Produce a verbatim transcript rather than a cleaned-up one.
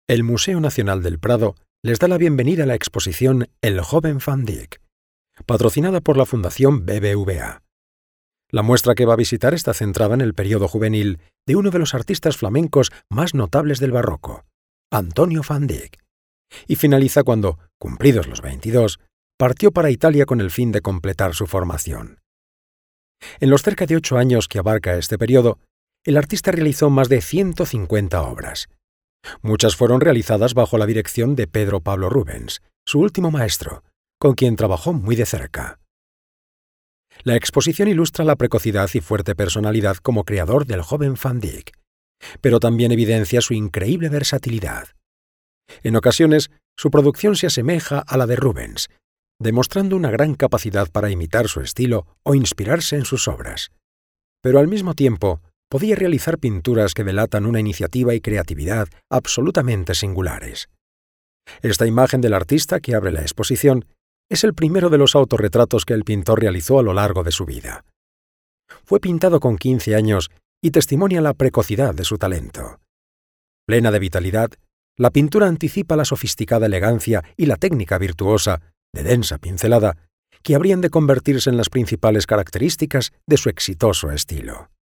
El Museo Nacional del Prado les da la bienvenida a la exposición El joven Van Dyck, patrocinada por la Fundación B B V A. La muestra que va a visitar está centrada en el periodo juvenil de uno de los artistas flamencos más notables del barroco, Antonio Van Dyck, y finaliza cuando, cumplidos los veintidós, partió para Italia con el fin de completar su formación. En los cerca de ocho años que abarca este periodo, el artista realizó más de ciento cincuenta obras. Muchas fueron realizadas bajo la dirección de Pedro Pablo Rubens, su último maestro, con quien trabajó muy de cerca. La exposición ilustra la precocidad y fuerte personalidad como creador del joven Van Dyck, pero también evidencia su increíble versatilidad. En ocasiones, su producción se asemeja a la de Rubens, demostrando una gran capacidad para imitar su estilo o inspirarse en sus obras. Pero al mismo tiempo, podía realizar pinturas que delatan una iniciativa y creatividad absolutamente singulares. Esta imagen del artista que abre la exposición es el primero de los autorretratos que el pintor realizó a lo largo de su vida. Fue pintado con quince años y testimonia la precocidad de su talento. Plena de vitalidad, la pintura anticipa la sofisticada elegancia y la técnica virtuosa, de densa pincelada, que habrían de convertirse en las principales características de su exitoso estilo.